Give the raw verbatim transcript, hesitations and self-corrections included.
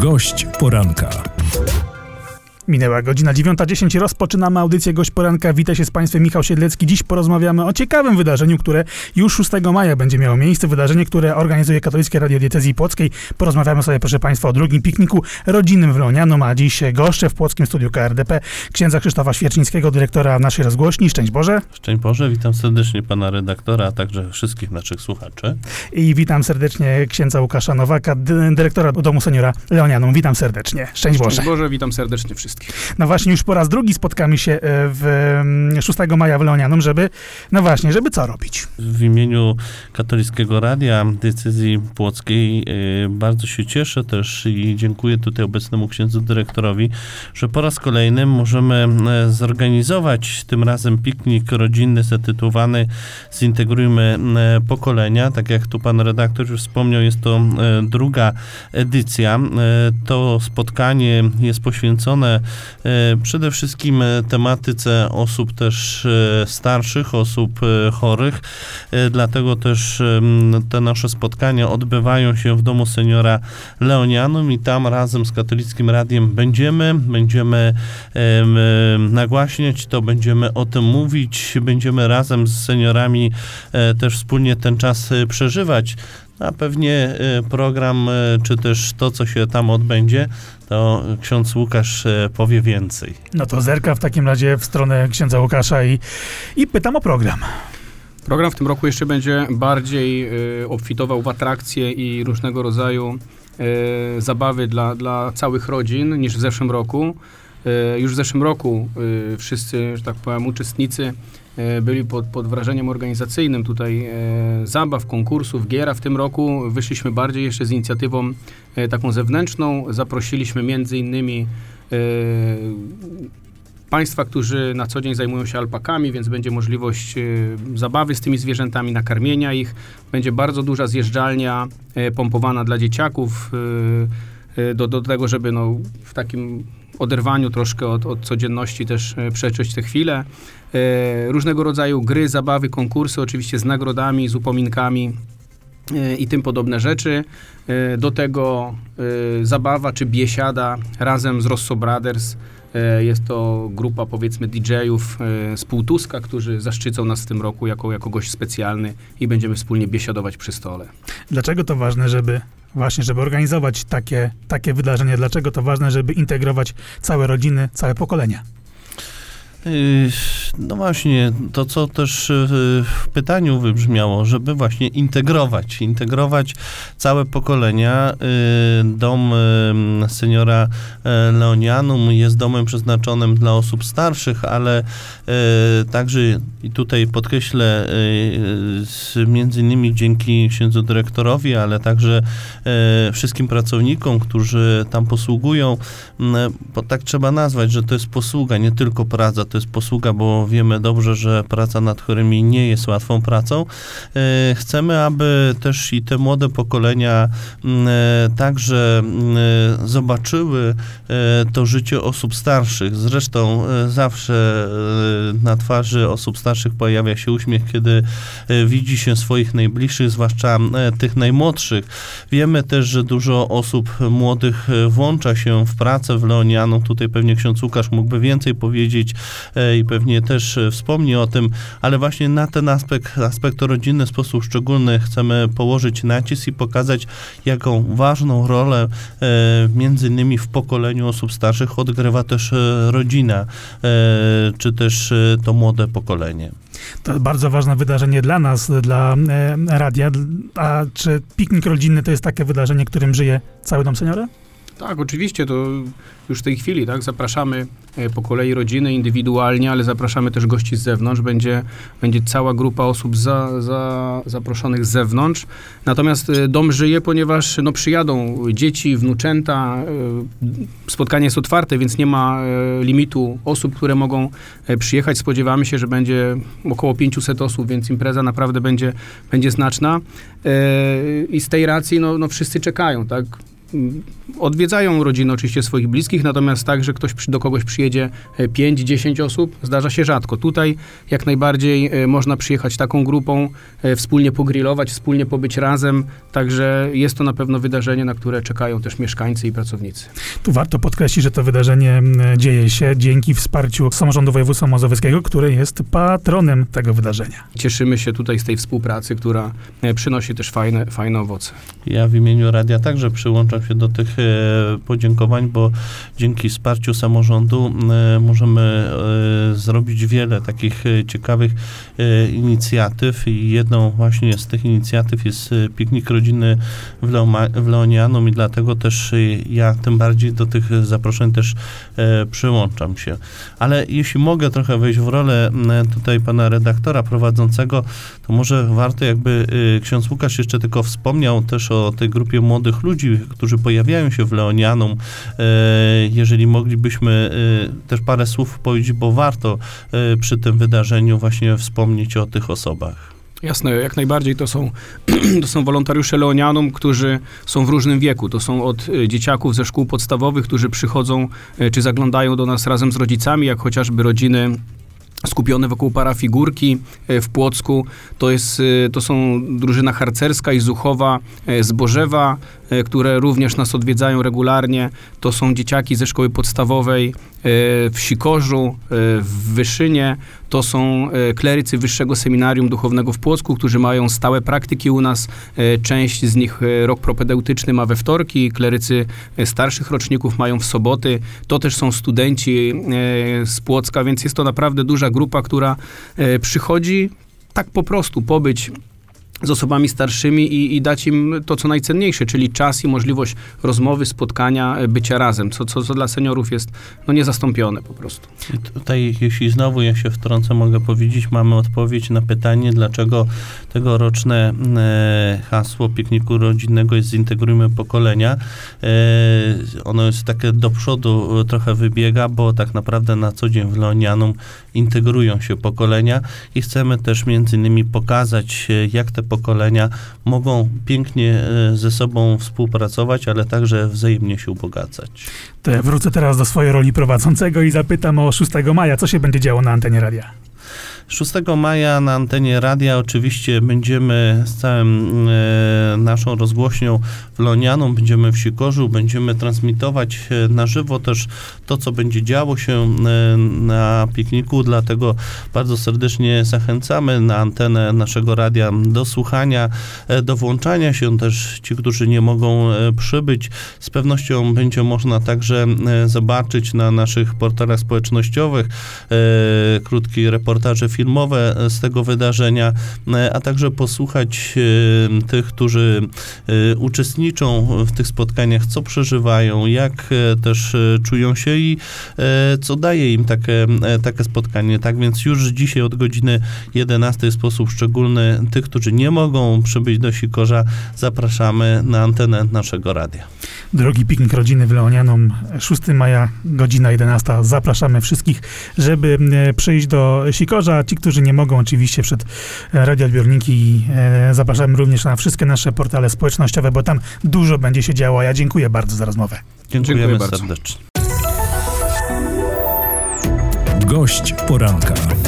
Gość poranka. Minęła godzina dziewiąta dziesięć. Rozpoczynamy audycję Gość Poranka. Witam się z Państwem, Michał Siedlecki. Dziś porozmawiamy o ciekawym wydarzeniu, które już szóstego maja będzie miało miejsce. Wydarzenie, które organizuje Katolickie Radio Diecezji Płockiej. Porozmawiamy sobie, proszę Państwa, o drugim pikniku rodzinnym w Leonianum, a dziś goszczę w Płockim Studiu K R D P księdza Krzysztofa Świerczyńskiego, dyrektora naszej rozgłośni. Szczęść Boże. Szczęść Boże, witam serdecznie pana redaktora, a także wszystkich naszych słuchaczy. I witam serdecznie księdza Łukasza Nowaka, dy- dyrektora Domu Seniora Leonianum. Witam serdecznie. Szczęść Boże. Szczęść Boże, witam serdecznie wszystkich. No właśnie, już po raz drugi spotkamy się w szóstego maja w Leonianum, żeby, no właśnie, żeby co robić? W imieniu Katolickiego Radia Diecezji Płockiej y, bardzo się cieszę też i dziękuję tutaj obecnemu księdzu dyrektorowi, że po raz kolejny możemy y, zorganizować tym razem piknik rodzinny zatytułowany Zintegrujmy y, pokolenia. Tak jak tu pan redaktor już wspomniał, jest to y, druga edycja. Y, to spotkanie jest poświęcone przede wszystkim tematyce osób też starszych, osób chorych. Dlatego też te nasze spotkania odbywają się w Domu Seniora Leonianum i tam razem z Katolickim Radiem będziemy, będziemy nagłaśniać to, będziemy o tym mówić, będziemy razem z seniorami też wspólnie ten czas przeżywać. A pewnie program, czy też to, co się tam odbędzie, to ksiądz Łukasz powie więcej. No to zerka w takim razie w stronę księdza Łukasza i, i pytam o program. Program w tym roku jeszcze będzie bardziej y, obfitował w atrakcje i różnego rodzaju y, zabawy dla, dla całych rodzin niż w zeszłym roku. Y, już w zeszłym roku y, wszyscy, że tak powiem, uczestnicy byli pod, pod wrażeniem organizacyjnym tutaj e, zabaw, konkursów, gier, a w tym roku wyszliśmy bardziej jeszcze z inicjatywą e, taką zewnętrzną. Zaprosiliśmy między innymi e, państwa, którzy na co dzień zajmują się alpakami, więc będzie możliwość e, zabawy z tymi zwierzętami, nakarmienia ich. Będzie bardzo duża zjeżdżalnia e, pompowana dla dzieciaków e, e, do, do tego, żeby no, w takim oderwaniu troszkę od, od codzienności też e, przeżyć te chwile. E, różnego rodzaju gry, zabawy, konkursy, oczywiście z nagrodami, z upominkami e, i tym podobne rzeczy. E, do tego e, zabawa czy biesiada razem z Rosso Brothers. E, jest to grupa, powiedzmy, didżejów e, z Półtuska, którzy zaszczycą nas w tym roku jako, jako gość specjalny i będziemy wspólnie biesiadować przy stole. Dlaczego to ważne, żeby Właśnie, żeby organizować takie, takie wydarzenie? Dlaczego to ważne, żeby integrować całe rodziny, całe pokolenia? No właśnie, to co też w pytaniu wybrzmiało, żeby właśnie integrować, integrować całe pokolenia. Dom Seniora Leonianum jest domem przeznaczonym dla osób starszych, ale także i tutaj podkreślę, między innymi dzięki księdzu dyrektorowi, ale także wszystkim pracownikom, którzy tam posługują, bo tak trzeba nazwać, że to jest posługa, nie tylko praca, to jest posługa, bo wiemy dobrze, że praca nad chorymi nie jest łatwą pracą. Chcemy, aby też i te młode pokolenia także zobaczyły to życie osób starszych. Zresztą zawsze na twarzy osób starszych pojawia się uśmiech, kiedy widzi się swoich najbliższych, zwłaszcza tych najmłodszych. Wiemy też, że dużo osób młodych włącza się w pracę w Leonianum. Tutaj pewnie ksiądz Łukasz mógłby więcej powiedzieć i pewnie też wspomni o tym, ale właśnie na ten aspekt, aspekt rodzinny w sposób szczególny chcemy położyć nacisk i pokazać, jaką ważną rolę między innymi w pokoleniu osób starszych odgrywa też rodzina, czy też to młode pokolenie. To bardzo ważne wydarzenie dla nas, dla e, radia. A czy piknik rodzinny to jest takie wydarzenie, którym żyje cały Dom Seniora? Tak, oczywiście, to już w tej chwili, tak, zapraszamy po kolei rodziny indywidualnie, ale zapraszamy też gości z zewnątrz, będzie, będzie cała grupa osób za, za, zaproszonych z zewnątrz, natomiast dom żyje, ponieważ no, przyjadą dzieci, wnuczęta, spotkanie jest otwarte, więc nie ma limitu osób, które mogą przyjechać, spodziewamy się, że będzie około pięćset osób, więc impreza naprawdę będzie, będzie znaczna i z tej racji no, no, wszyscy czekają, tak. odwiedzają rodziny oczywiście swoich bliskich, natomiast tak, że ktoś przy, do kogoś przyjedzie pięć dziesięć osób, zdarza się rzadko. Tutaj jak najbardziej można przyjechać taką grupą, wspólnie pogrillować, wspólnie pobyć razem, także jest to na pewno wydarzenie, na które czekają też mieszkańcy i pracownicy. Tu warto podkreślić, że to wydarzenie dzieje się dzięki wsparciu Samorządu Województwa Mazowieckiego, który jest patronem tego wydarzenia. Cieszymy się tutaj z tej współpracy, która przynosi też fajne, fajne owoce. Ja w imieniu radia także przyłączam się do tych e, podziękowań, bo dzięki wsparciu samorządu e, możemy e, zrobić wiele takich e, ciekawych e, inicjatyw i jedną właśnie z tych inicjatyw jest e, piknik rodzinny w, Leoma, w Leonianum i dlatego też e, ja tym bardziej do tych zaproszeń też e, przyłączam się. Ale jeśli mogę trochę wejść w rolę e, tutaj pana redaktora prowadzącego, to może warto jakby e, ksiądz Łukasz jeszcze tylko wspomniał też o tej grupie młodych ludzi, którzy pojawiają się w Leonianum. E, jeżeli moglibyśmy e, też parę słów powiedzieć, bo warto e, przy tym wydarzeniu właśnie wspomnieć o tych osobach. Jasne, jak najbardziej to są, to są wolontariusze Leonianum, którzy są w różnym wieku. To są od dzieciaków ze szkół podstawowych, którzy przychodzą czy zaglądają do nas razem z rodzicami, jak chociażby rodziny skupione wokół parafii Górki w Płocku. To, jest, to są drużyna harcerska i zuchowa z Bożewa, które również nas odwiedzają regularnie. To są dzieciaki ze szkoły podstawowej w Sikorzu, w Wyszynie. To są klerycy Wyższego Seminarium Duchownego w Płocku, którzy mają stałe praktyki u nas. Część z nich rok propedeutyczny ma we wtorki, klerycy starszych roczników mają w soboty. To też są studenci z Płocka, więc jest to naprawdę duża grupa, która przychodzi tak po prostu pobyć z osobami starszymi i, i dać im to, co najcenniejsze, czyli czas i możliwość rozmowy, spotkania, bycia razem, co, co, co dla seniorów jest no, niezastąpione po prostu. I tutaj, jeśli znowu ja się wtrącę, mogę powiedzieć, mamy odpowiedź na pytanie, dlaczego tegoroczne e, hasło pikniku rodzinnego jest Zintegrujmy pokolenia. E, ono jest takie do przodu trochę wybiega, bo tak naprawdę na co dzień w Leonianum integrują się pokolenia i chcemy też między innymi pokazać, jak te pokolenia mogą pięknie ze sobą współpracować, ale także wzajemnie się ubogacać. To ja wrócę teraz do swojej roli prowadzącego i zapytam o szóstego maja. Co się będzie działo na antenie radia? szóstego maja na antenie radia oczywiście będziemy z całą e, naszą rozgłośnią w Leonianum, będziemy w Sikorzu, będziemy transmitować e, na żywo też to, co będzie działo się e, na pikniku, dlatego bardzo serdecznie zachęcamy na antenę naszego radia do słuchania, e, do włączania się też ci, którzy nie mogą e, przybyć. Z pewnością będzie można także e, zobaczyć na naszych portalach społecznościowych e, krótkie reportaże filmowe z tego wydarzenia, a także posłuchać e, tych, którzy e, uczestniczą w tych spotkaniach, co przeżywają, jak e, też e, czują się i e, co daje im takie, e, takie spotkanie. Tak więc już dzisiaj od godziny jedenastej w sposób szczególny tych, którzy nie mogą przybyć do Sikorza, zapraszamy na antenę naszego radia. Drogi piknik rodziny w Leonianum, szóstego maja, godzina jedenasta. Zapraszamy wszystkich, żeby e, przyjść do Sikorza. Ci, którzy nie mogą, oczywiście przed radioodbiorniki. E, zapraszamy również na wszystkie nasze portale społecznościowe, bo tam dużo będzie się działo. Ja dziękuję bardzo za rozmowę. Dziękujemy Dziękuję bardzo serdecznie. Gość poranka.